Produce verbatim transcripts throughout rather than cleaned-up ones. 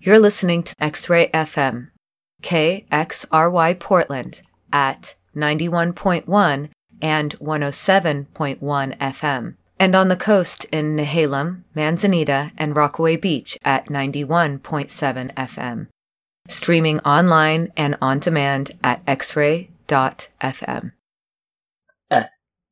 You're listening to X-Ray F M, K X R Y Portland at ninety-one point one and one oh seven point one F M, and on the coast in Nehalem, Manzanita, and Rockaway Beach at ninety-one point seven F M. Streaming online and on demand at x ray dot f m. Uh.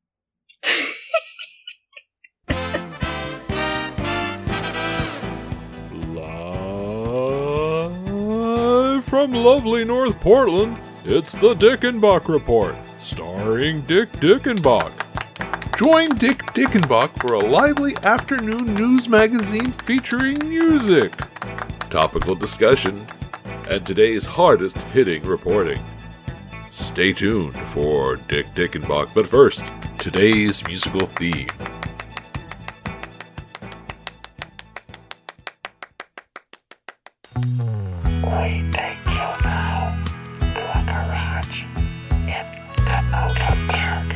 Live from lovely North Portland, it's the Dickenbach Report, starring Dick Dickenbach. Join Dick Dickenbach for a lively afternoon news magazine featuring music, topical discussion, and today's hardest-hitting reporting. Stay tuned for Dick Dickenbach, but first, today's musical theme. We take you now to a garage in Tanoka Park.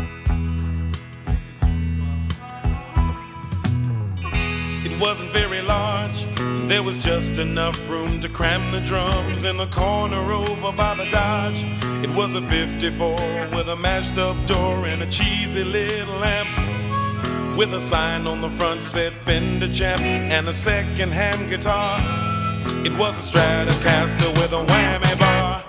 It wasn't very large, there was just enough room to cram the drums in the corner over by the Dodge. It was a fifty-four with a mashed up door and a cheesy little lamp, with a sign on the front said Fender Champ and a second-hand guitar. It was a Stratocaster with a whammy bar.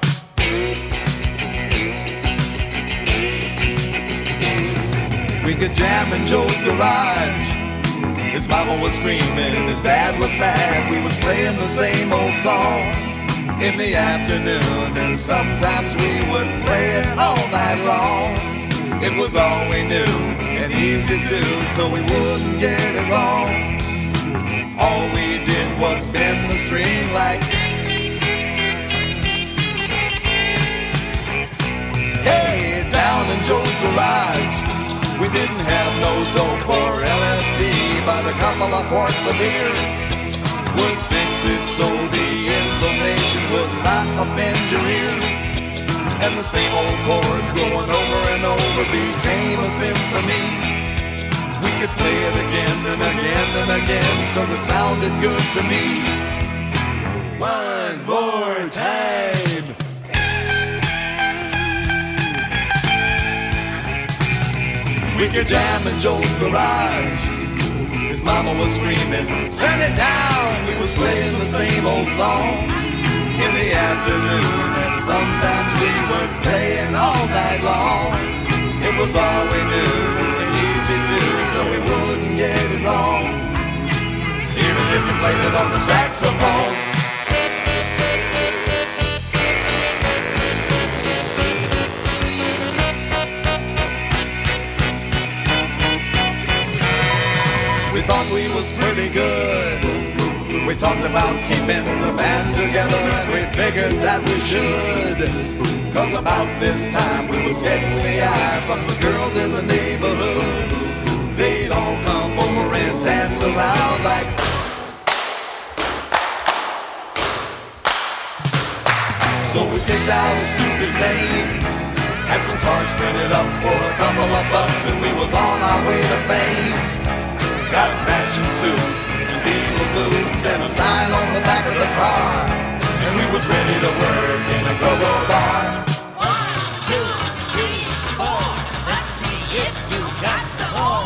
We could jam in Joe's garage. His mama was screaming, his dad was mad. We was playing the same old song in the afternoon, and sometimes we would play it all night long. It was all we knew and easy too, so we wouldn't get it wrong. All we did was bend the string like, hey, down in Joe's garage. We didn't have no dope or L S D, but a couple of quarts of beer would fix it so the intonation would not offend your ear. And the same old chords going over and over became a symphony. We could play it again and again and again, cause it sounded good to me. One more time. We could jam in Joe's garage. His mama was screaming, turn it down. We was playing the same old song in the afternoon, and sometimes we would play it all night long. It was all we knew, and easy too, so we wouldn't get it wrong. Even if we played it on the saxophone. We thought we was pretty good. We talked about keeping the band together, and we figured that we should. Cause about this time we was getting the eye from the girls in the neighborhood. They'd all come over and dance around like, so we picked out a stupid name, had some cards printed up for a couple of bucks, and we was on our way to fame. Got matching suits and beaver boots and a sign on the back of the car, and we was ready to work in a go-go bar. One, two, three, four. Let's see if you've got some more.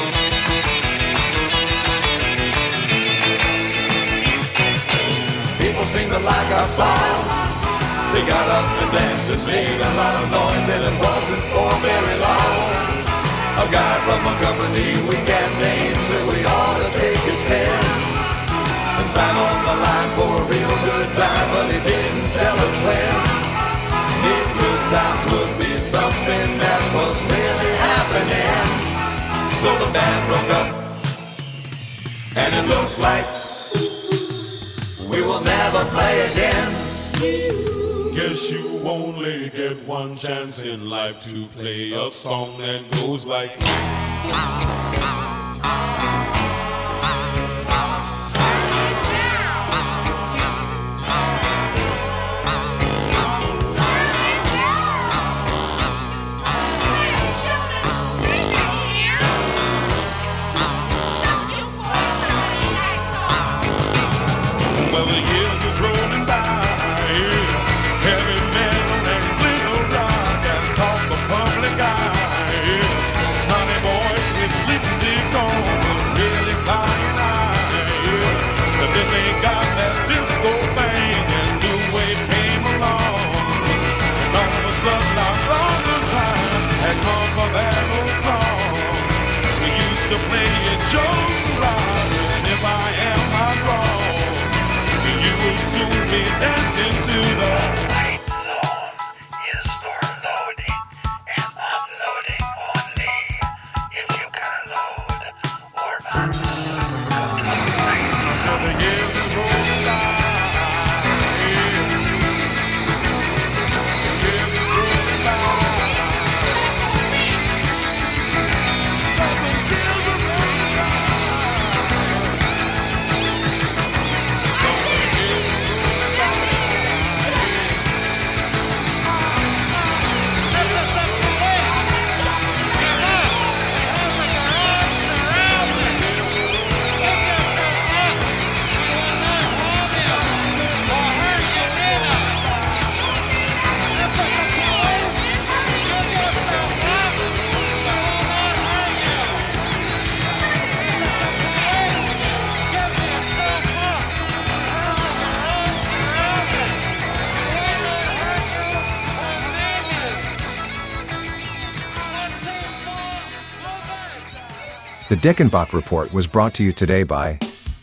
People seemed to like our song. They got up and danced and made a lot of noise, and it wasn't for very long. A guy from a company we can't name said we ought to take his pen and sign on the line for a real good time, but he didn't tell us when. These good times would be something that was really happening. So the band broke up, and it looks like we will never play again. Guess you only get one chance in life to play a song that goes like, well, the years me dancing to the White zone is for loading and unloading only. If you can load or unload, I said the years is rolling by. The years is rolling by. Seven years are rolling by. The Dickenbach Report was brought to you today by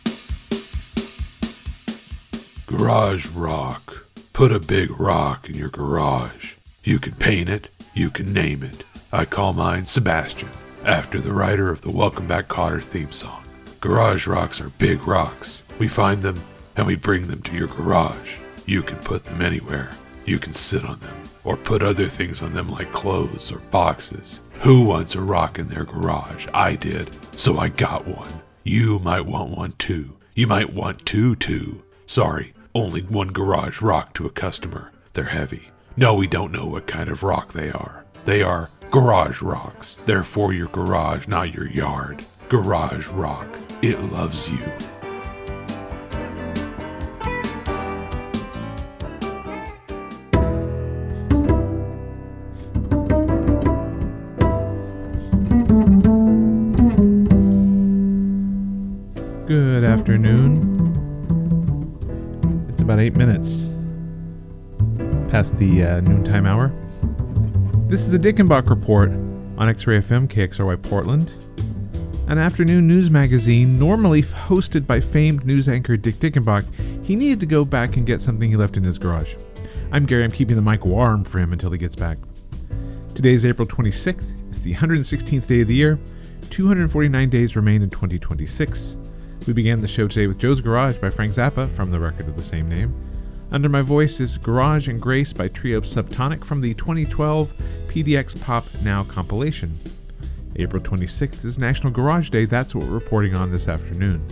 Garage Rock. Put a big rock in your garage. You can paint it, you can name it. I call mine Sebastian, after the writer of the Welcome Back Kotter theme song. Garage rocks are big rocks. We find them and we bring them to your garage. You can put them anywhere. You can sit on them or put other things on them like clothes or boxes. Who wants a rock in their garage? I did, so I got one. You might want one too. You might want two too. Sorry, only one garage rock to a customer. They're heavy. No, we don't know what kind of rock they are. They are garage rocks. They're for your garage, not your yard. Garage Rock. It loves you. Good afternoon. It's about eight minutes past the uh, noontime hour. This is the Dickenbach Report on X-Ray F M, K X R Y Portland, an afternoon news magazine normally hosted by famed news anchor Dick Dickenbach. He needed to go back and get something he left in his garage. I'm Gary. I'm keeping the mic warm for him until he gets back. Today is April twenty-sixth. It's the one hundred sixteenth day of the year. two hundred forty-nine days remain in twenty twenty-six. We began the show today with Joe's Garage by Frank Zappa from the record of the same name. Under My Voice is Garage and Grace by Trio Subtonic from the twenty twelve P D X Pop Now compilation. April twenty-sixth is National Garage Day. That's what we're reporting on this afternoon.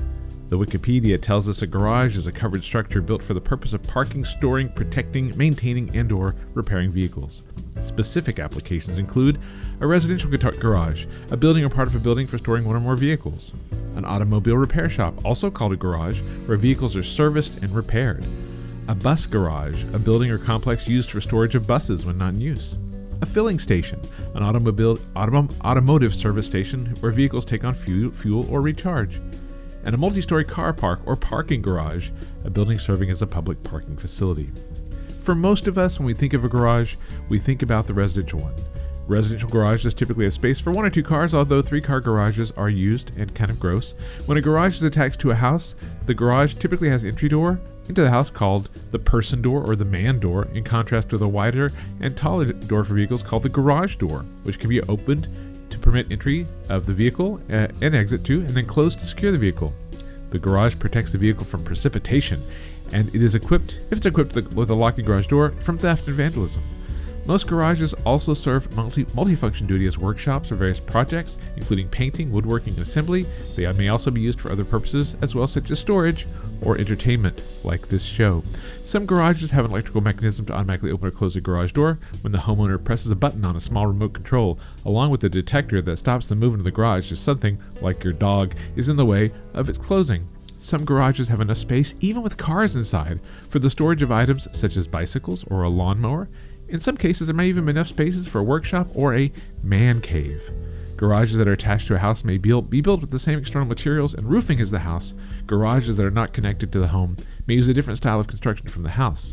The Wikipedia tells us a garage is a covered structure built for the purpose of parking, storing, protecting, maintaining, and or repairing vehicles. Specific applications include a residential garage, a building or part of a building for storing one or more vehicles. An automobile repair shop, also called a garage, where vehicles are serviced and repaired. A bus garage, a building or complex used for storage of buses when not in use. A filling station, an automobile autom- automotive service station where vehicles take on fuel, fuel or recharge. And a multi-story car park or parking garage, a building serving as a public parking facility. For most of us, when we think of a garage, we think about the residential one. Residential garages typically have space for one or two cars, although three-car garages are used and kind of gross. When a garage is attached to a house, the garage typically has an entry door into the house called the person door or the man door, in contrast with a wider and taller door for vehicles called the garage door, which can be opened to permit entry of the vehicle uh, and exit to, and then closed to secure the vehicle. The garage protects the vehicle from precipitation, and it is equipped, if it's equipped with a locking garage door, from theft and vandalism. Most garages also serve multi, multifunction duty as workshops for various projects, including painting, woodworking, and assembly. They may also be used for other purposes as well, such as storage or entertainment, like this show. Some garages have an electrical mechanism to automatically open or close a garage door when the homeowner presses a button on a small remote control, along with a detector that stops the movement of the garage if something, like your dog, is in the way of its closing. Some garages have enough space, even with cars inside, for the storage of items such as bicycles or a lawnmower. In some cases, there may even be enough spaces for a workshop or a man cave. Garages that are attached to a house may be built with the same external materials and roofing as the house. Garages that are not connected to the home may use a different style of construction from the house.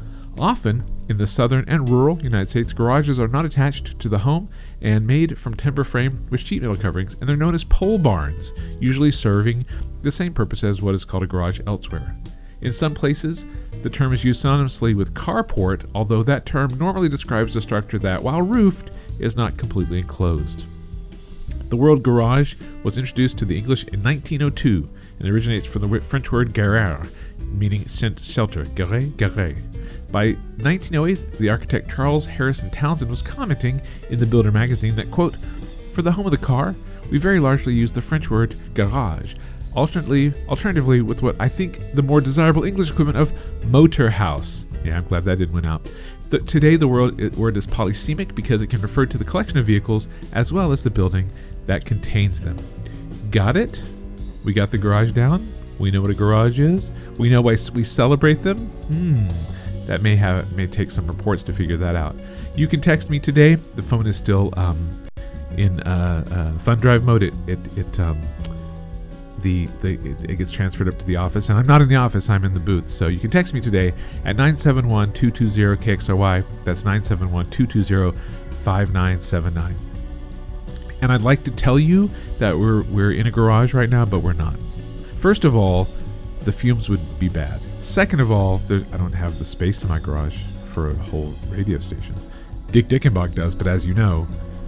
Often, in the southern and rural United States, garages are not attached to the home and made from timber frame with sheet metal coverings, and they're known as pole barns, usually serving the same purpose as what is called a garage elsewhere. In some places, The term is used synonymously with carport, although that term normally describes a structure that, while roofed, is not completely enclosed. The word garage was introduced to the English in nineteen oh two and originates from the French word garer, meaning shelter, garé, garé. By nineteen oh eight, the architect Charles Harrison Townsend was commenting in the Builder magazine that, quote, "For the home of the car, we very largely use the French word garage, alternately, alternatively with what I think the more desirable English equivalent of motor house." Yeah, I'm glad that didn't win out. The, today, the word, it, word is polysemic because it can refer to the collection of vehicles as well as the building that contains them. Got it? We got the garage down? We know what a garage is? We know why we celebrate them? Hmm. That may have may take some reports to figure that out. You can text me today. The phone is still um, in uh, uh, fund drive mode. It it, it um, the, the it, it gets transferred up to the office, and I'm not in the office. I'm in the booth. So you can text me today at nine seven one, two two zero, K X R Y. That's nine seven one, two two zero, five nine seven nine. And I'd like to tell you that we're we're in a garage right now, but we're not. First of all, the fumes would be bad. Second of all, there, I don't have the space in my garage for a whole radio station. Dick Dickenbach does, but as you know,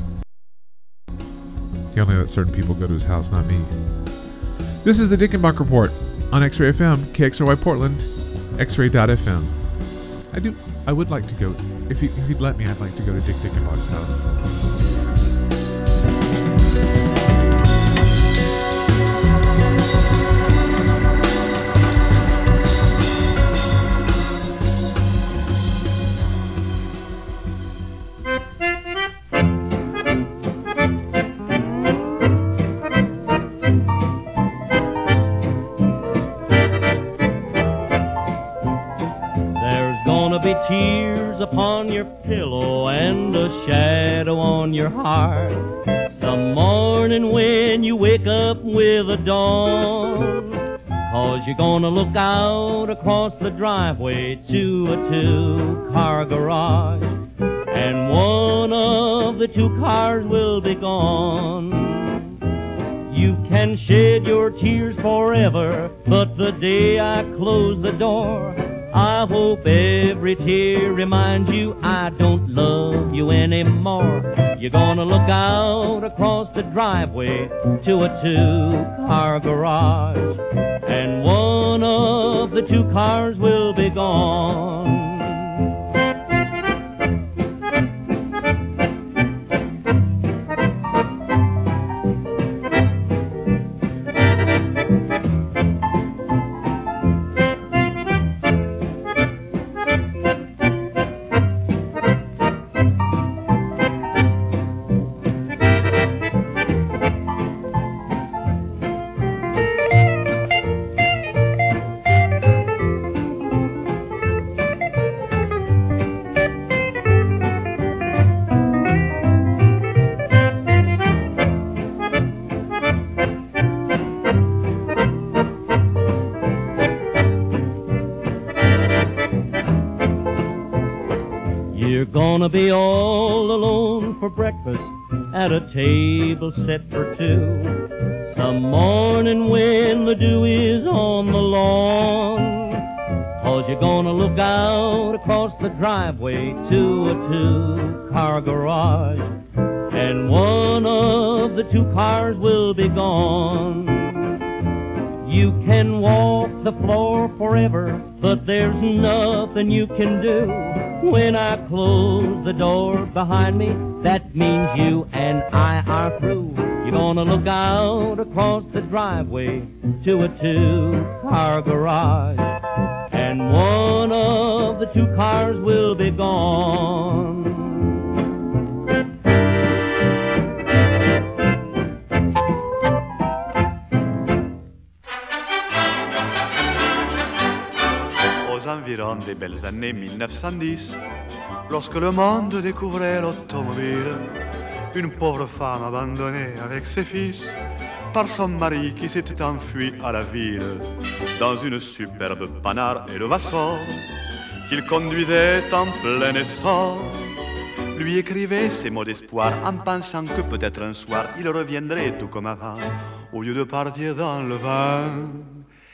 he only lets certain people go to his house, not me. This is the Dickenbach Report on X-Ray F M, K X R Y Portland, X Ray dot F M. I do. I would like to go. If, he, if he'd let me, I'd like to go to Dick Dickenbach's house. Tears upon your pillow and a shadow on your heart. Some morning when you wake up with a dawn, 'cause you're gonna look out across the driveway to a two-car garage, and one of the two cars will be gone. You can shed your tears forever, but the day I close the door, I hope every tear reminds you I don't love you anymore. You're gonna look out across the driveway to a two-car garage, and one of the two cars will be gone. Gonna be all alone for breakfast at a table set for two, some morning when the dew is on the lawn, 'cause you're gonna look out across the driveway to a two-car garage, and one of the two cars will be gone. You can walk the floor forever, but there's nothing you can do. When I close the door behind me, that means you and I are through. You're gonna look out across the driveway to a two-car garage, and one of the two cars will be gone. Aux environs des belles années mille neuf cent dix, lorsque le monde découvrait l'automobile, une pauvre femme abandonnée avec ses fils par son mari qui s'était enfui à la ville dans une superbe Panhard Elevator qu'il conduisait en plein essor, lui écrivait ces mots d'espoir en pensant que peut-être un soir il reviendrait tout comme avant au lieu de partir dans le vent.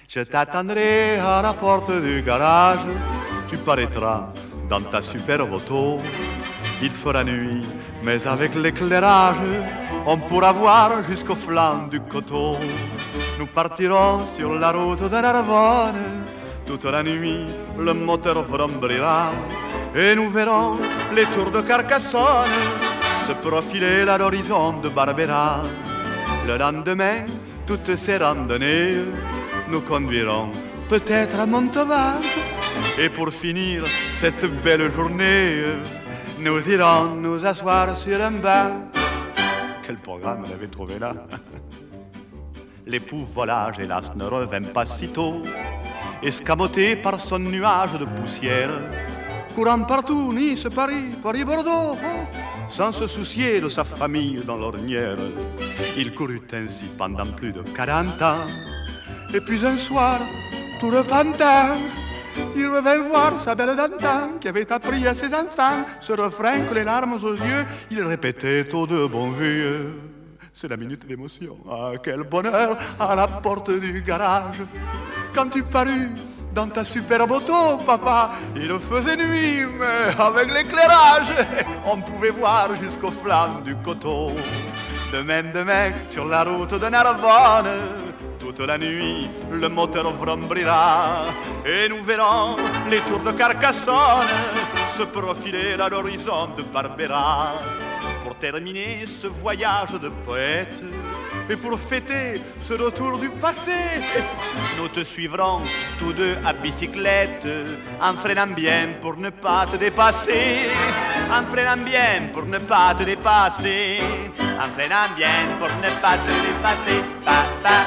Je t'attendrai à la porte du garage. Tu paraîtras dans ta superbe auto. Il fera nuit, mais avec l'éclairage, on pourra voir jusqu'au flanc du coteau. Nous partirons sur la route de Narbonne. Toute la nuit, le moteur vrombrira. Et nous verrons les tours de Carcassonne se profiler à l'horizon de Barbera. Le lendemain, toutes ces randonnées nous conduiront peut-être à Montauban. Et pour finir cette belle journée, nous irons nous asseoir sur un banc. Quel programme elle avait trouvé là. L'époux volage, hélas, ne revint pas si tôt, escamoté par son nuage de poussière, courant partout, Nice, Paris, Paris-Bordeaux, sans se soucier de sa famille dans l'ornière. Il courut ainsi pendant plus de quarante ans, et puis un soir, tout repentant, il revint voir sa belle d'antan qui avait appris à ses enfants ce refrain que les larmes aux yeux, il répétait aux deux bons vieux. C'est la minute d'émotion, ah quel bonheur à la porte du garage. Quand tu parus dans ta superbe auto, papa, il faisait nuit, mais avec l'éclairage, on pouvait voir jusqu'au flanc du coteau. Demain, demain, sur la route de Narbonne, toute la nuit, le moteur vrombrira. Et nous verrons les tours de Carcassonne se profiler à l'horizon de Barbera. Pour terminer ce voyage de poète et pour fêter ce retour du passé, nous te suivrons tous deux à bicyclette, en freinant bien pour ne pas te dépasser, en freinant bien pour ne pas te dépasser, en freinant bien pour ne pas te dépasser. Pa, pa.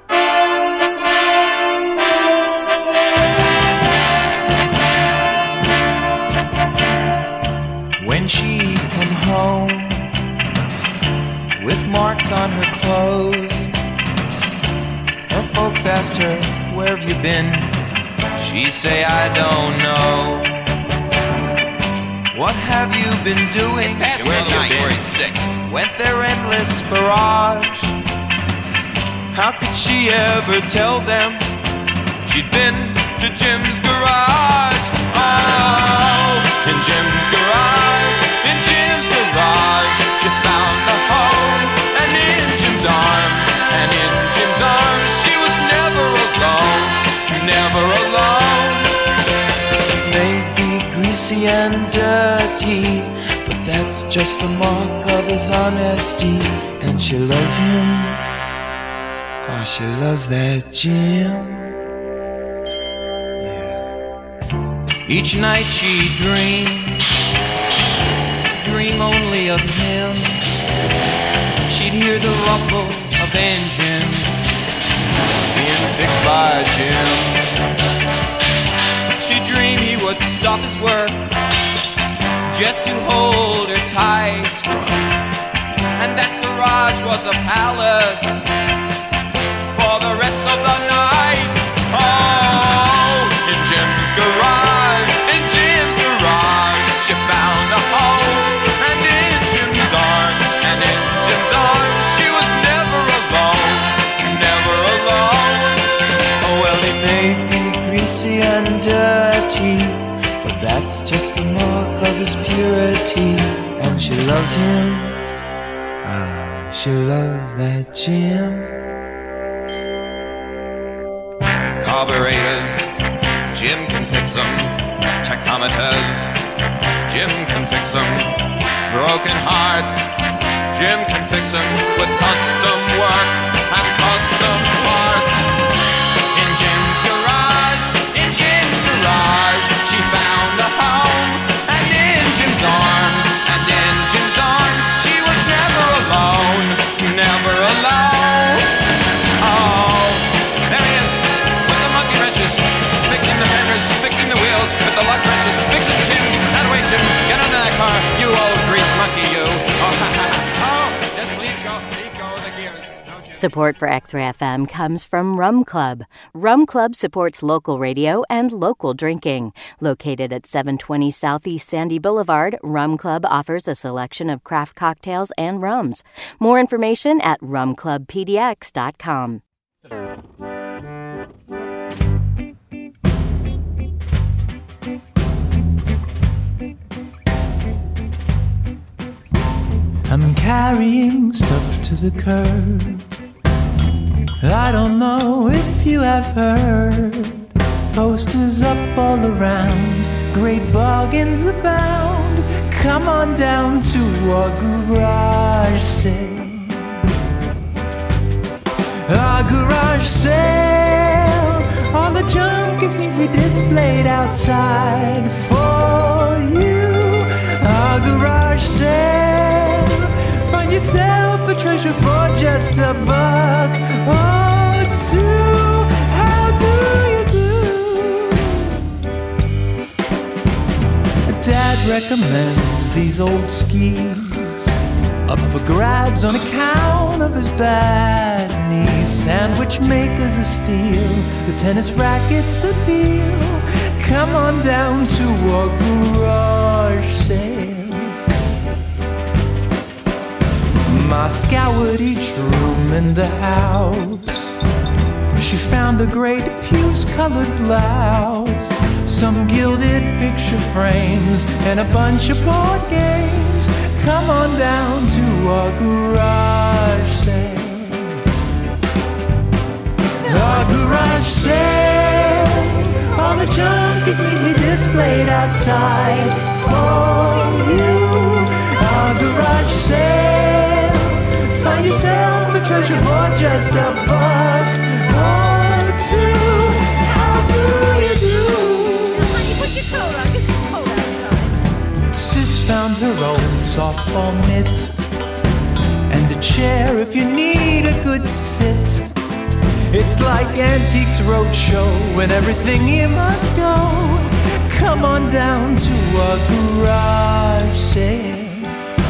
When she come home with marks on her clothes, her folks asked her, where have you been? She say, I don't know. What have you been doing? It's past midnight, where he's sick. Went their endless barrage. How could she ever tell them she'd been to Jim's garage? Oh, in Jim's garage, in Jim's garage, she found a home, and in Jim's arms, and in Jim's arms, she was never alone, never alone. It may be greasy and dirty, but that's just the mark of his honesty, and she loves him. Oh, she loves that Jim. Each night she dreamed, dream only of him. She'd hear the rumble of engines being fixed by Jim. She'd dream he would stop his work just to hold her tight, and that garage was a palace for the rest of the night. Oh, in Jim's garage, in Jim's garage, she found a home, and in Jim's arms, and in Jim's arms, she was never alone, never alone. Oh, well, he may be greasy and dirty, but that's just the mark of his purity, and she loves him. Ah, she loves that Jim. Carburetors, Jim can fix them. Tachometers, Jim can fix them. Broken hearts, Jim can fix them with custom work and custom parts. In Jim's garage, in Jim's garage, she found a home, and in Jim's arms, and in Jim's arms, she was never alone, never alone. Oh, there he is, with the monkey wrenches, fixing the fenders, fixing the wheels, with the luck wrenches, fixing Jim. That way, Jim, get under that car, you old grease monkey, you. Oh, ha, ha, ha. Oh, just leave go, leave go of the gears. Support for X-Ray F M comes from Rum Club. Rum Club supports local radio and local drinking. Located at seven twenty Southeast Sandy Boulevard, Rum Club offers a selection of craft cocktails and rums. More information at rum club p d x dot com. carrying stuff to the curb. I don't know if you have heard, posters up all around, great bargains abound. Come on down to our garage sale. Our garage sale, all the junk is neatly displayed outside for you. Our garage sale, find yourself a treasure for just a buck or two. How do you do? Dad recommends these old skis, up for grabs on account of his bad knees. Sandwich makers a steal, the tennis racket's a deal. Come on down to our garage sale. Ma scoured each room in the house. She found a great puce-colored blouse, some gilded picture frames, and a bunch of board games. Come on down to our garage sale. Our garage sale, all the junk is neatly displayed outside for you. Our garage sale, find yourself a treasure for just a buck or two. How do you do? Now, honey, put your coat on, 'cause it's cold outside. Sis found her own softball mitt and a chair if you need a good sit. It's like Antiques Roadshow and everything you must go. Come on down to our garage sale.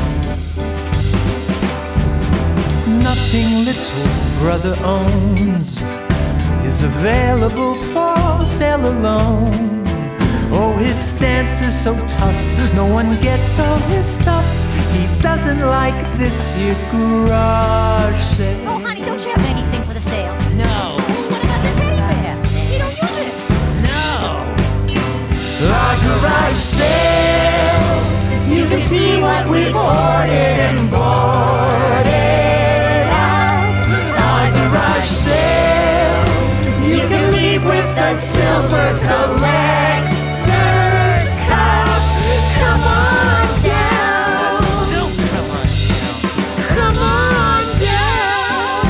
Nothing little brother owns is available for sale alone. Oh, his stance is so tough, no one gets all his stuff. He doesn't like this here garage sale. Oh, honey, don't you have anything for the sale? No. What about the teddy bear? You don't use it. No. Our garage sale, you can see what we've ordered and boarded out. Our garage sale, you can leave with a silver collector's cup. Come on down. Don't come on down. Come on down.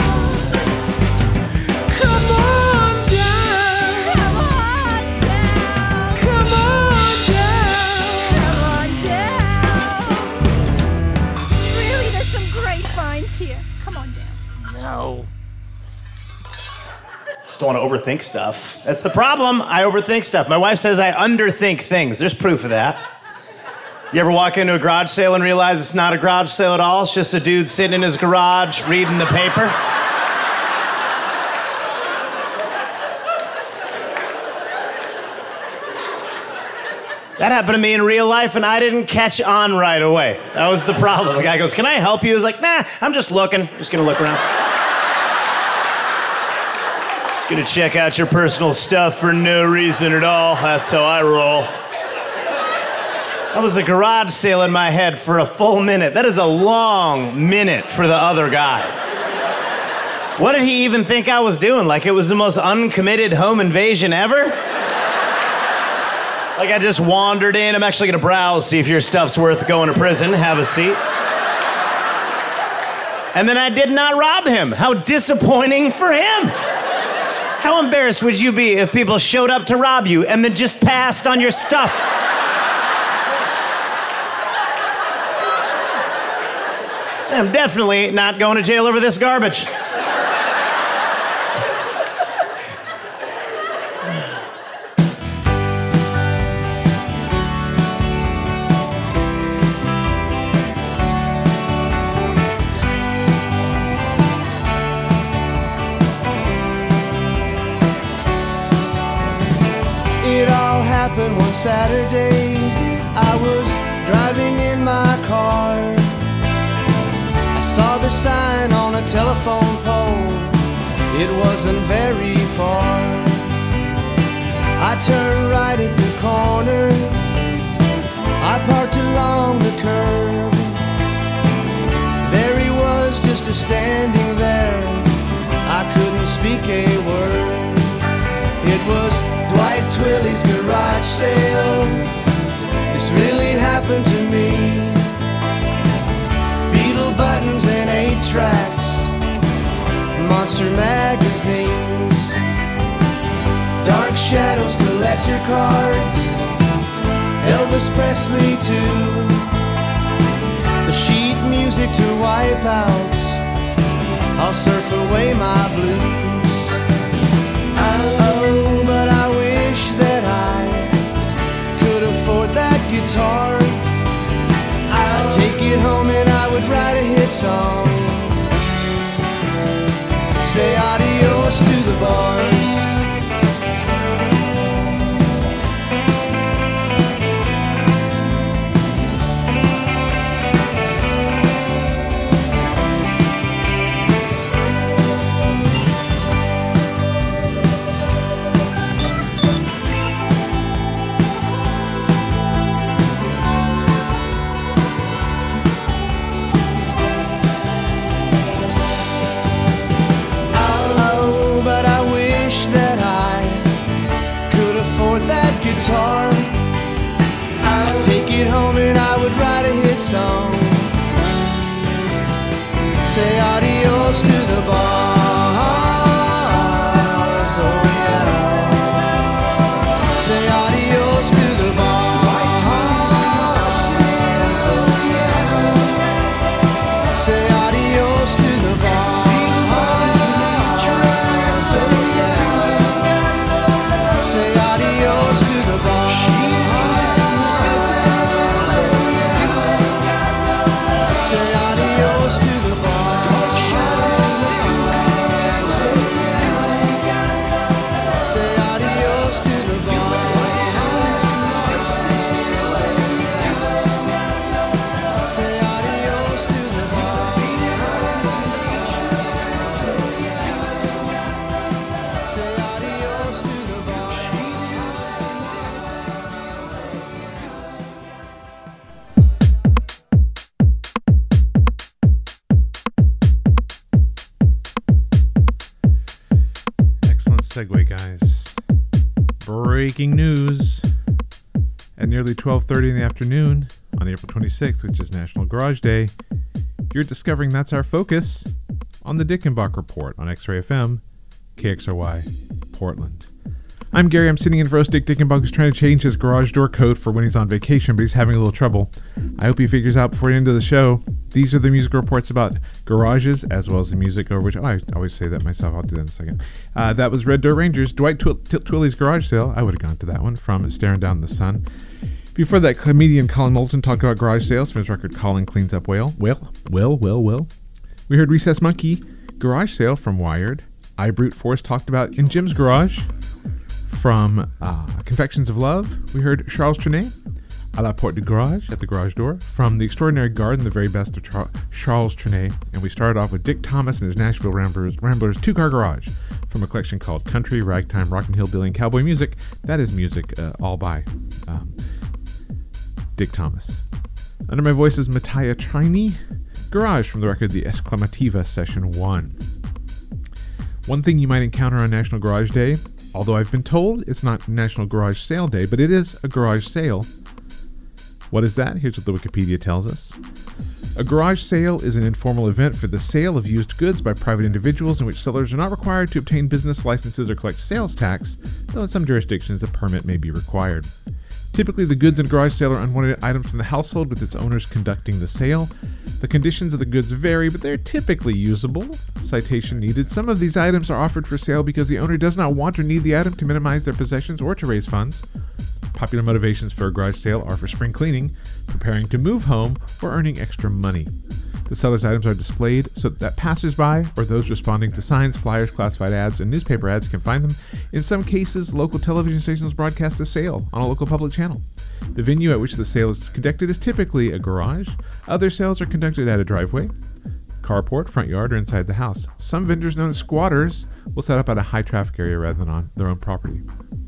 Come on down. Come on down. Come on down. Come on down. Really, there's some great finds here. Come on down. No. Just don't want to overthink stuff. That's the problem. I overthink stuff. My wife says I underthink things. There's proof of that. You ever walk into a garage sale and realize it's not a garage sale at all? It's just a dude sitting in his garage reading the paper? That happened to me in real life, and I didn't catch on right away. That was the problem. The guy goes, "Can I help you?" I was like, "Nah, I'm just looking. Just gonna look around. Just gonna check out your personal stuff for no reason at all. That's how I roll." That was a garage sale in my head for a full minute. That is a long minute for the other guy. What did he even think I was doing? Like it was the most uncommitted home invasion ever? Like I just wandered in. I'm actually gonna browse, see if your stuff's worth going to prison. Have a seat. And then I did not rob him. How disappointing for him. How embarrassed would you be if people showed up to rob you and then just passed on your stuff? I'm definitely not going to jail over this garbage. It all happened one Saturday. I was driving in my car. I saw the sign on a telephone pole. It wasn't very far. I turned right at the corner. I parked along the curb. There speak a word. It was Dwight Twillie's garage sale. This really happened to me. Beatle buttons and eight tracks, Monster magazines, Dark Shadows collector cards, Elvis Presley too, the sheet music to wipe out, I'll surf away my blues. Oh, but I wish that I could afford that guitar. I'd take it home and I would write a hit song. Say adios to the bars. Guitar, I'd take it home and I would write a hit song. Say adios to the bars, oh yeah. Say adios to the bars, oh yeah. Say adios to the bars, oh yeah. Say adios to the bars. Say adios to the bars. Say adios to the bars. Say adios to the bars. Say adios to the bars. Segue, guys. Breaking news. At nearly twelve thirty in the afternoon on April twenty-sixth, which is National Garage Day, you're discovering That's Our Focus on the Dickenbach Report on X-Ray F M, K X R Y, Portland. I'm Gary. I'm sitting in for Roast Dick Dickenbach, who's trying to change his garage door code for when he's on vacation, but he's having a little trouble. I hope he figures out before the end of the show. These are the music reports about garages, as well as the music over which... Oh, I always say that myself. I'll do that in a second. Uh, that was Red Dirt Rangers, Dwight Twill- T- Twillie's Garage Sale. I would have gone to that one, from Staring Down the Sun. Before that, comedian Colin Moulton talked about garage sales from his record Colin Cleans Up Well. Well, well, well, well. We heard Recess Monkey, Garage Sale from Wired. I, Brute Force, talked about In Jim's Garage from uh, Confections of Love. We heard Charles Trenet, à la Porte du Garage, at the garage door, from The Extraordinary Garden, the very best of Char- Charles Trenet. And we started off with Dick Thomas and his Nashville Ramblers, Ramblers Two-Car Garage, from a collection called Country, Ragtime, Rockin' Hillbilly, and Cowboy Music. That is music uh, all by um, Dick Thomas. Under my voice is Mattia Trini, Garage, from the record The Exclamativa Session one. One thing you might encounter on National Garage Day, although I've been told it's not National Garage Sale Day, but it is a garage sale. What is that? Here's what the Wikipedia tells us. A garage sale is an informal event for the sale of used goods by private individuals in which sellers are not required to obtain business licenses or collect sales tax, though in some jurisdictions a permit may be required. Typically, the goods in a garage sale are unwanted items from the household, with its owners conducting the sale. The conditions of the goods vary, but they're typically usable. Citation needed. Some of these items are offered for sale because the owner does not want or need the item to minimize their possessions or to raise funds. Popular motivations for a garage sale are for spring cleaning, preparing to move home, or earning extra money. The seller's items are displayed so that passers-by or those responding to signs, flyers, classified ads, and newspaper ads can find them. In some cases, local television stations broadcast a sale on a local public channel. The venue at which the sale is conducted is typically a garage. Other sales are conducted at a driveway, carport, front yard, or inside the house. Some vendors, known as squatters, will set up at a high-traffic area rather than on their own property.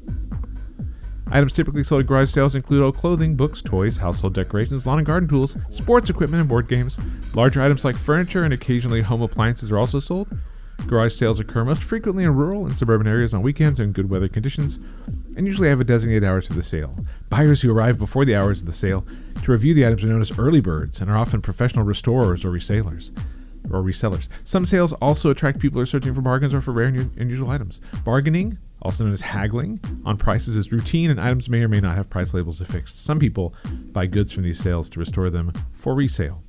Items typically sold at garage sales include old clothing, books, toys, household decorations, lawn and garden tools, sports equipment, and board games. Larger items like furniture and occasionally home appliances are also sold. Garage sales occur most frequently in rural and suburban areas on weekends and good weather conditions, and usually have a designated hour to the sale. Buyers who arrive before the hours of the sale to review the items are known as early birds and are often professional restorers or resellers. Or resellers. Some sales also attract people who are searching for bargains or for rare and unusual items. Bargaining, also known as haggling, on prices is routine, and items may or may not have price labels affixed. Some people buy goods from these sales to restore them for resale.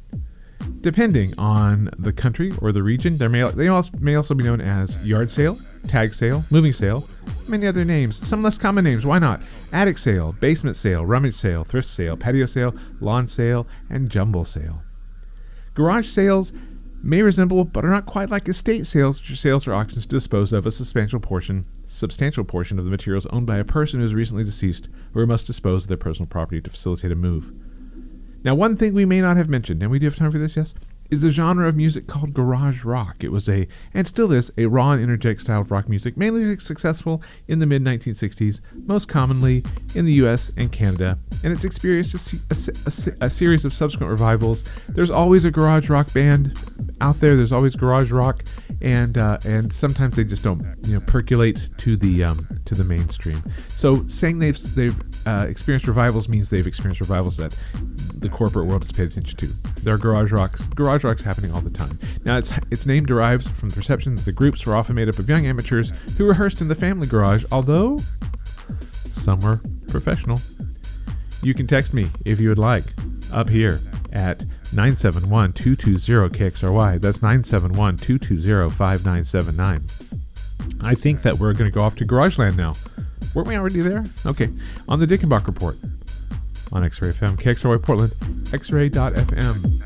Depending on the country or the region, there may, they also, may also be known as yard sale, tag sale, moving sale, many other names. Some less common names, why not? Attic sale, basement sale, rummage sale, thrift sale, patio sale, lawn sale, and jumble sale. Garage sales may resemble, but are not quite like estate sales, which are sales or auctions to dispose of a substantial portion, substantial portion of the materials owned by a person who is recently deceased or who must dispose of their personal property to facilitate a move. Now, one thing we may not have mentioned, and we do have time for this, yes, is the genre of music called garage rock. It was a, and still is, a raw and energetic style of rock music, mainly successful in the mid nineteen sixties, most commonly in the U S and Canada, and it's experienced a, se- a, se- a, a series of subsequent revivals. There's always a garage rock band out there. There's always garage rock, and uh, and sometimes they just don't, you know, percolate to the um, to the mainstream. So saying they've they've uh, experienced revivals means they've experienced revivals that the corporate world has paid attention to. There are garage rocks, garage rocks happening all the time. Now, its its name derives from the perception that the groups were often made up of young amateurs who rehearsed in the family garage, although some were professional. You can text me if you would like, up here at nine seven one, two two zero, K X R Y. That's nine seven one, two two zero, five nine seven nine. I think that we're going to go off to Garageland now. Weren't we already there? Okay. On the Dickenbach Report on X-Ray F M, K X R Y Portland, x ray dot f m.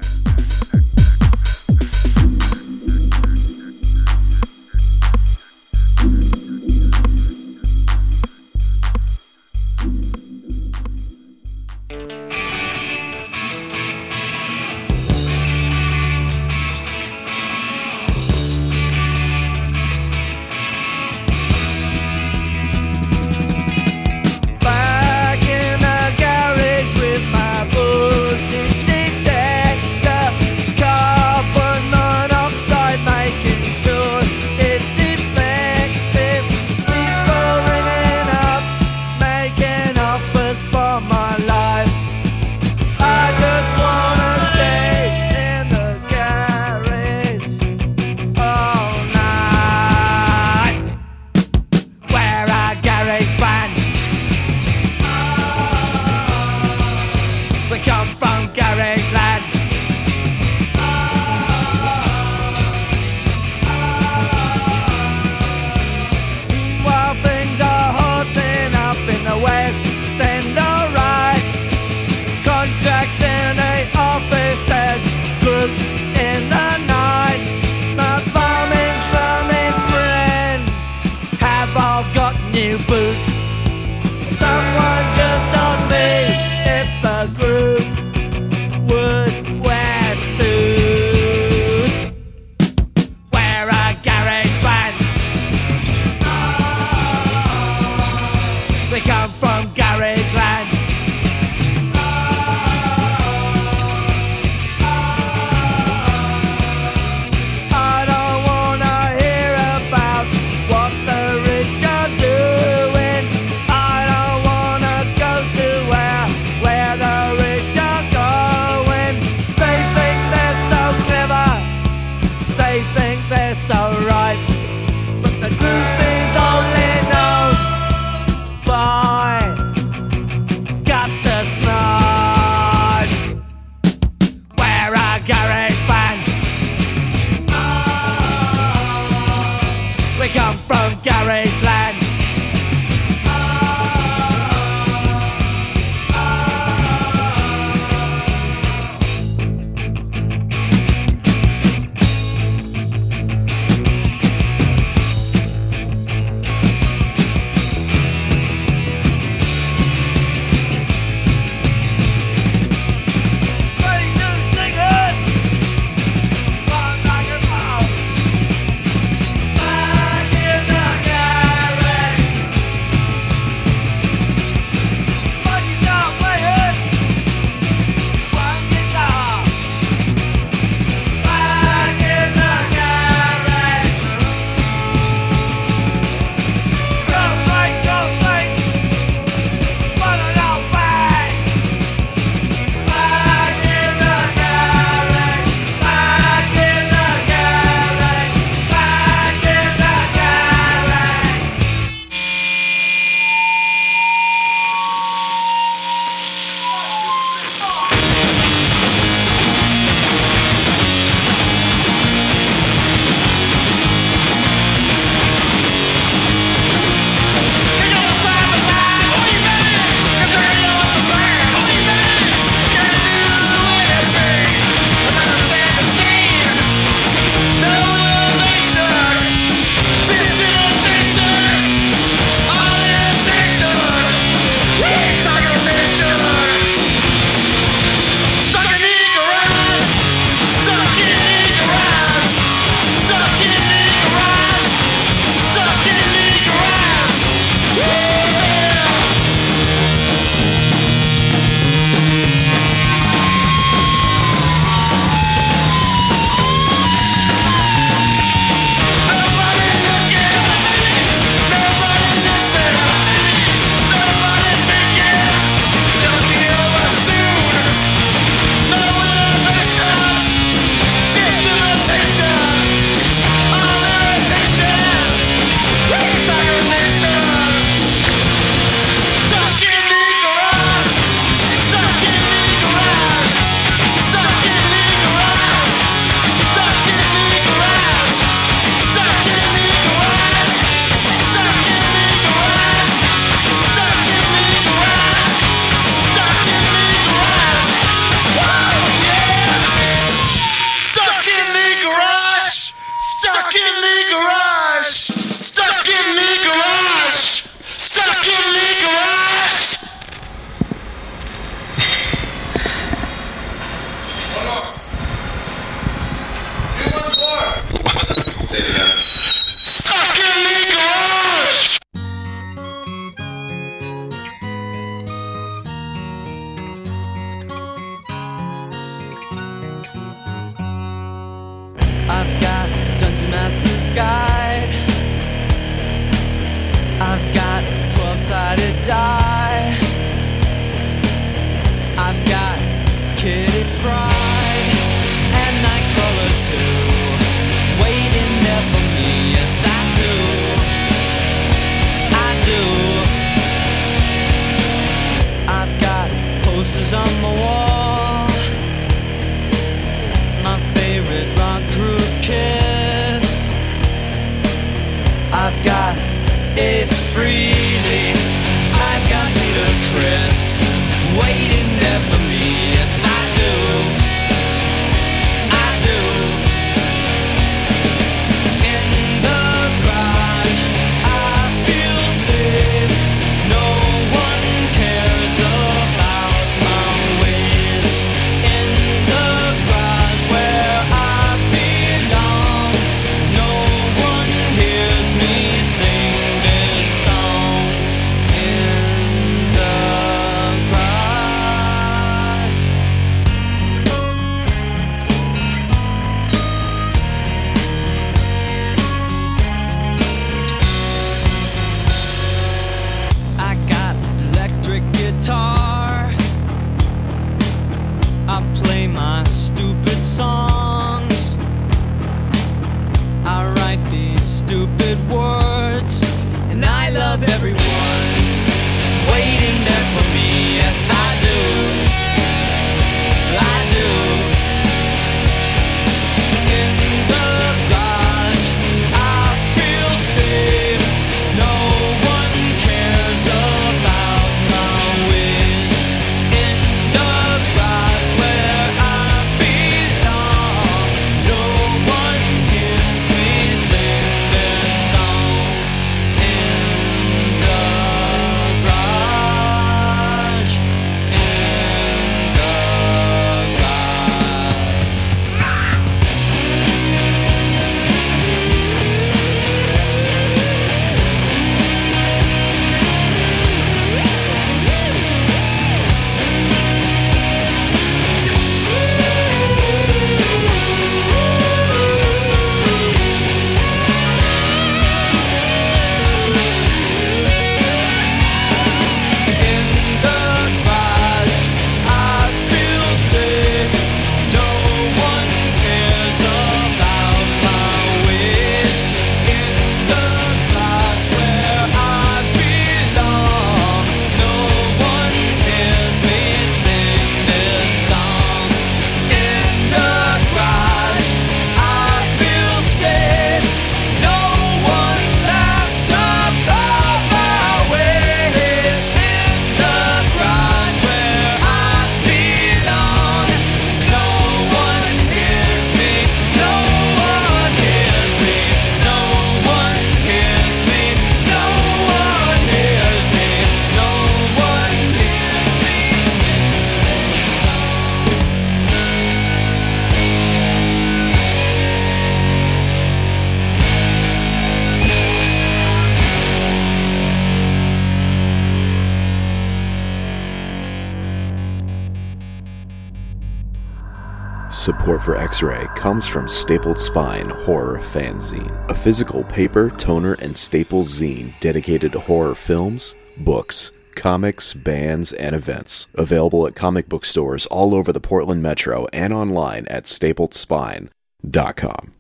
For my life I've got Dungeon Master's Guide. I've got twelve-sided die. I've got Kitty Pryde and Nightcrawler too, waiting there for me. Yes, I do. I do. I've got posters on the wall. My favorite rock group, Kiss. I've got Ace Frehley. I've got Peter Criss waiting there for me. Yes, I do. I do. In the garage, I feel safe. No one cares about my ways. In the garage where I belong, no one hears me sing this song. In the I got electric guitar. I play my stupid songs. I write these stupid words, and I love everyone waiting there for me. Yes, I do. I do. In the garage, I feel safe. No one cares about my ways. In the garage where I belong, no one hears me sing this song. In the garage, in the Support for X-Ray comes from Stapled Spine Horror Fanzine, a physical paper, toner, and staple zine dedicated to horror films, books, comics, bands, and events. Available at comic book stores all over the Portland Metro and online at stapled spine dot com.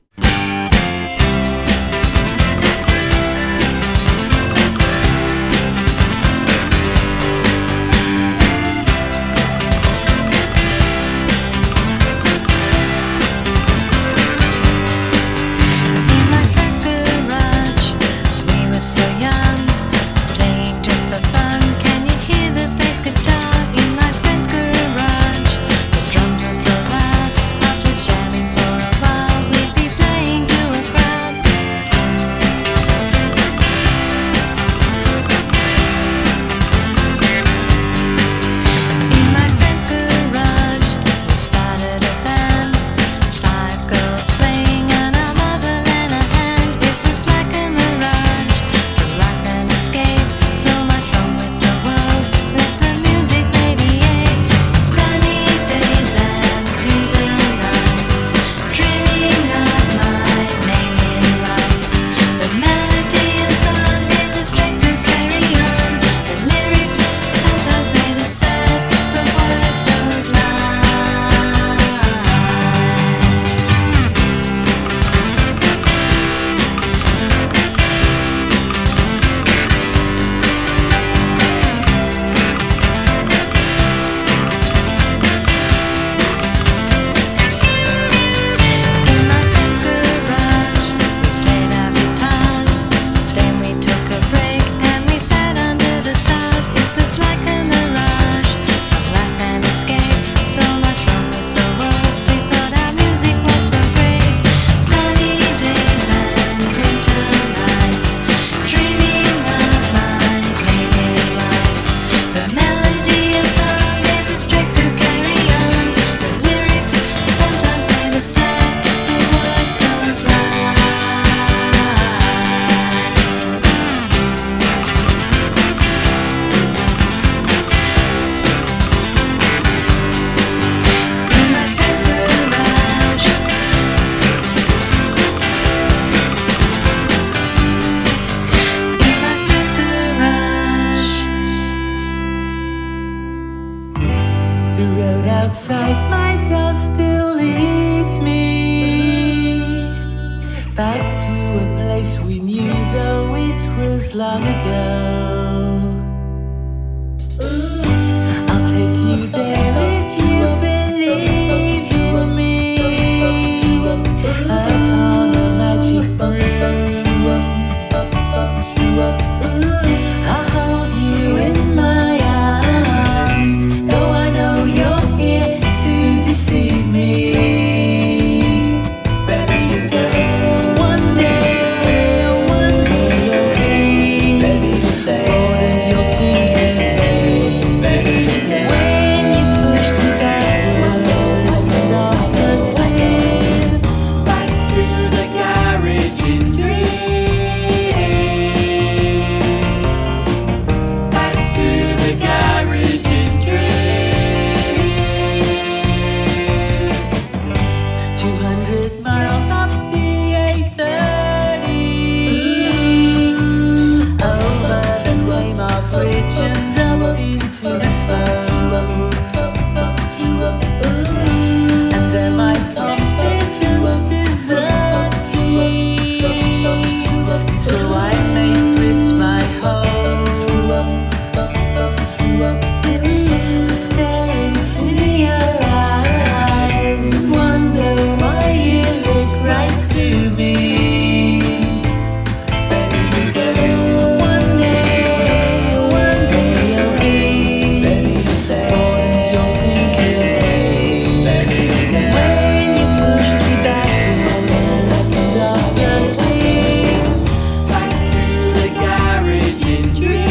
Drums are so loud, after jamming for a while, we'd be playing duets. The road outside my door still leads me back to a place we knew, though it was long ago. I'll take you there if you believe in me, upon a magic broom. I'll hold you in my arms, though I know you're here to deceive me. Baby, you go. One day, one day you'll be ready to stay, and you'll think of me. When you push me backwards and off the cliff, back through the garage in dreams, back to the garage in dreams. Two hundred miles up the A thirty, over the Tamar Bridge and up into the smoke. And then my confidence deserts me, so I may drift my home. Stare into your eyes and wonder why you look right through me. Baby, you go. One day, one day you'll be ready to stay, and you'll think of me. When you push me backwards and off the cliff, back to the garage in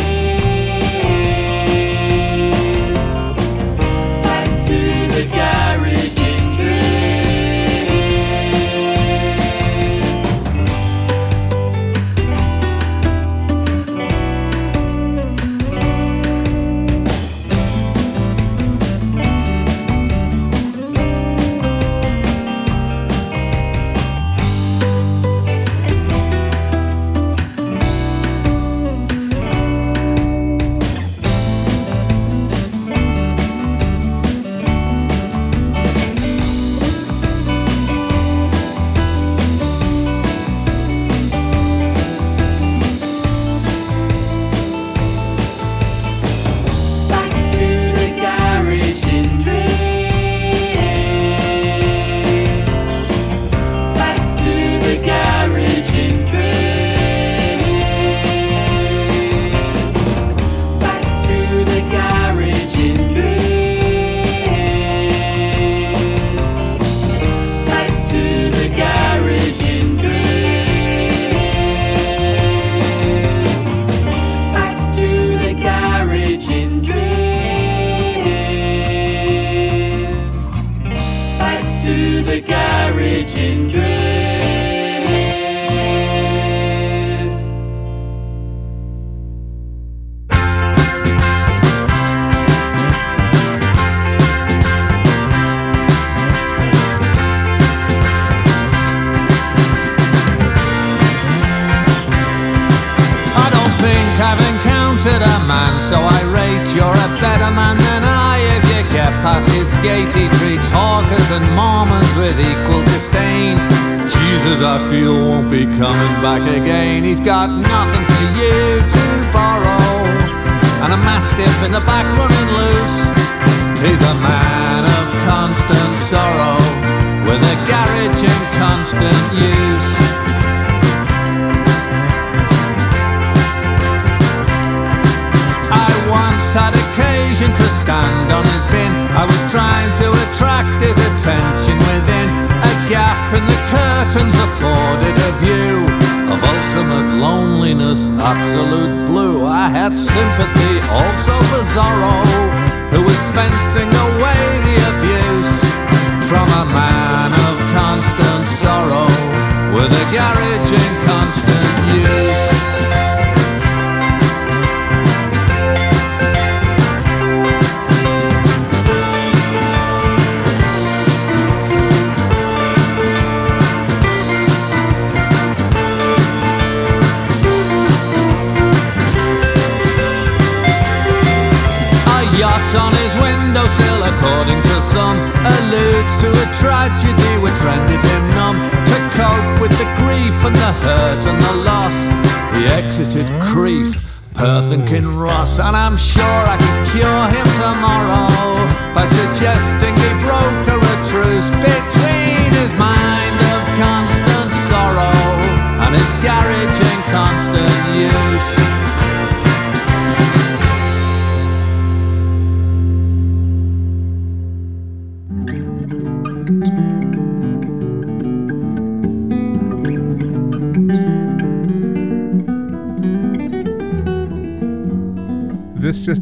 dreams, back to the garage in back to the garage in dreams, back to the garage in dreams, back to the garage in dreams, back to the garage in dreams, back to the garage in dreams, back to the garage in dreams. I don't think I've encountered a man, so I rate you're a better man than I. If you get past his gate, he treats hawkers and Mormons with equal disdain. Jesus, I feel, won't be coming back again. He's got nothing for you to borrow, and a mastiff in the back running loose. He's a man of constant sorrow, with a garage in constant use. I once had occasion to stand on his bin. I was trying to attract his attention within a gap in the curtains afforded a view of ultimate loneliness, absolute blue. I had sympathy also for Zorro, who was fencing away the abuse from a man of constant sorrow, with a garage in constant use. notes on his windowsill, according to some, alludes to a tragedy which rendered him numb. To cope with the grief and the hurt and the loss, he exited Crieff, Perth and Kinross. And I'm sure I could cure him tomorrow by suggesting he broker a truce between his mind of constant sorrow and his garage in constant use. This just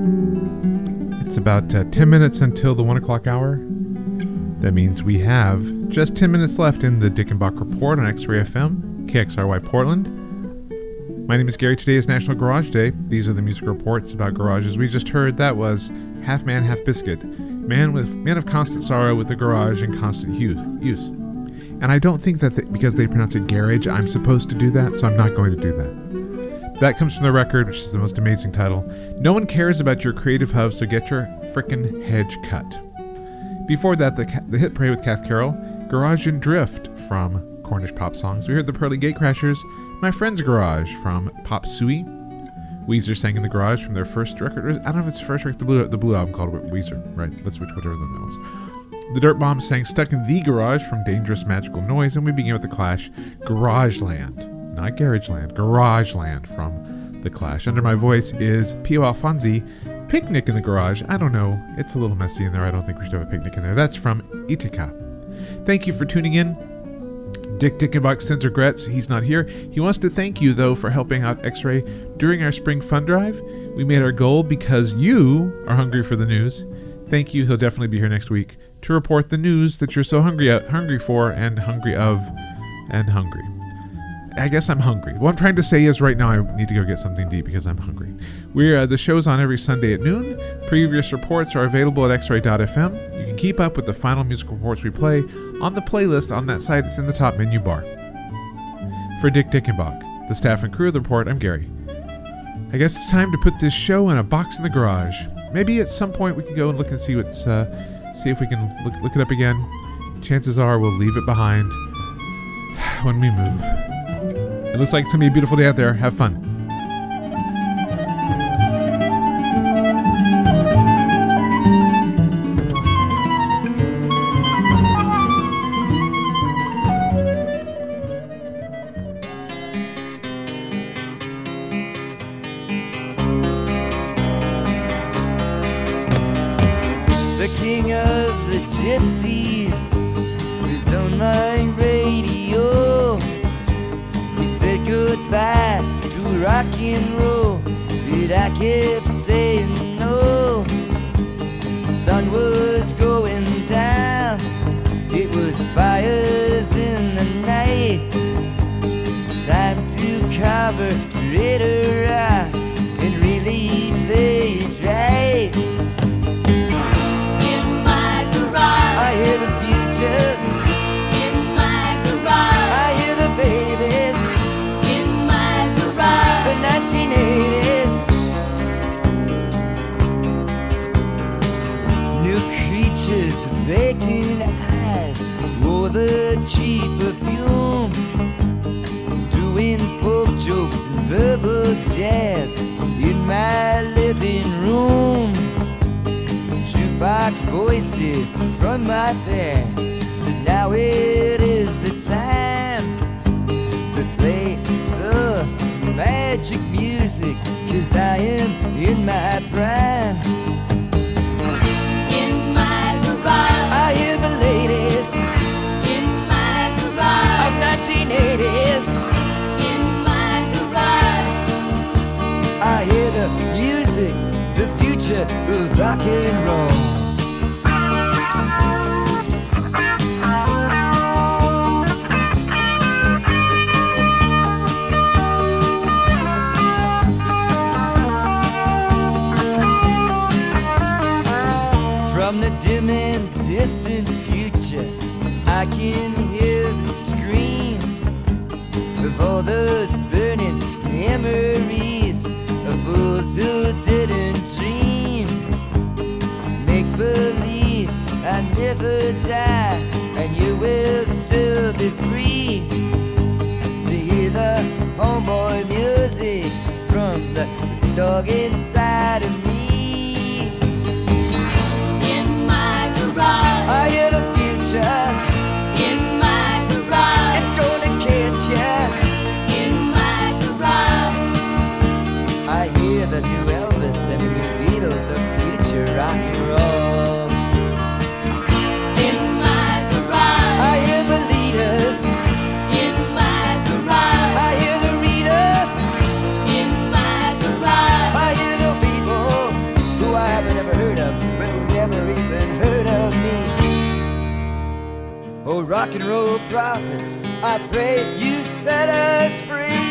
in. It's about uh, ten minutes until the one o'clock hour. That means we have just ten minutes left in the Dickenbach Report on X-Ray F M, K X R Y Portland. My name is Gary. Today is National Garage Day. These are the music reports about garages. We just heard that was Half Man, Half Biscuit. Man with man of constant sorrow with a garage in constant use. And I don't think that they, because they pronounce it garage, I'm supposed to do that, so I'm not going to do that. That comes from the record, which is the most amazing title. No one cares about your creative hub, so get your frickin' hedge cut. Before that, the, the hit parade with Kath Carroll, Garage and Drift from Cornish Pop Songs. We heard the Pearly Gatecrashers, My Friend's Garage from Pop Sui. Weezer sang in the Garage from their first record. I don't know if it's the first record, the Blue, the Blue album called Weezer. Right, let's switch whatever that was. The Dirt Bombs sang Stuck in the Garage from Dangerous Magical Noise, and we begin with the Clash, Garageland. Not Garageland, Garageland from The Clash. Under My Voice is Pio Alfonsi, Picnic in the Garage. I don't know, it's a little messy in there. I don't think we should have a picnic in there. That's from Ithaca. Thank you for tuning in. Dick Dickenbach sends regrets. He's not here. He wants to thank you, though, for helping out X-Ray during our spring fund drive. We made our goal because you are hungry for the news. Thank you. He'll definitely be here next week to report the news that you're so hungry, uh, hungry for and hungry of and hungry. I guess I'm hungry. What I'm trying to say is right now I need to go get something to eat because I'm hungry. We're uh, the show's on every Sunday at noon. Previous reports are available at x ray dot f m. You can keep up with the final music reports we play on the playlist on that site. It's in the top menu bar. For Dick Dickenbach, the staff and crew of the report, I'm Gary. I guess it's time to put this show in a box in the garage. Maybe at some point we can go and look and see what's, uh, see if we can look, look it up again. Chances are we'll leave it behind when we move. It looks like it's going to be a beautiful day out there. Have fun. The king of the gypsies was on my radio. He said goodbye to rock and roll, but I kept saying no. The sun was going down, it was fires in the night. Time to cover it around and really play it right. In my garage, I hear the future. in my garage, I hear the babies. in my garage, The nineteen eighties. New creatures with vacant eyes wore the cheap perfume, doing folk jokes and verbal jazz in my living room. Jukebox voices from my past, so now it is the time to play the magic music, 'cause I am in my prime. in my garage, I hear the ladies in my garage, of nineteen eighties. in my garage. I hear the music, the future of rock and roll. From the dim and distant future, I can hear the screams of all those burning memories of those who didn't dream. will die, and you will still be free to hear the homeboy music from the dog inside of me. In my garage, I hear the future. In my garage, It's gonna catch ya. in my garage. I hear the new Elvis and the new Beatles of future rock and roll. In my garage, I hear the leaders. in my garage, I hear the readers. in my garage. I hear the people who I haven't ever heard of, but who never even heard of me. Oh, rock and roll prophets, I pray you set us free.